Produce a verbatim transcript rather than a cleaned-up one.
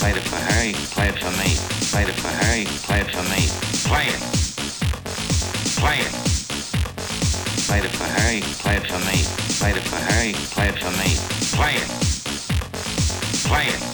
Played it for her, you can play it for me. Played it for her, you can play it for me. Play it. Play it. Played it for her, you can play it for me. Played it for her, you can play it for me. Play it. Play it.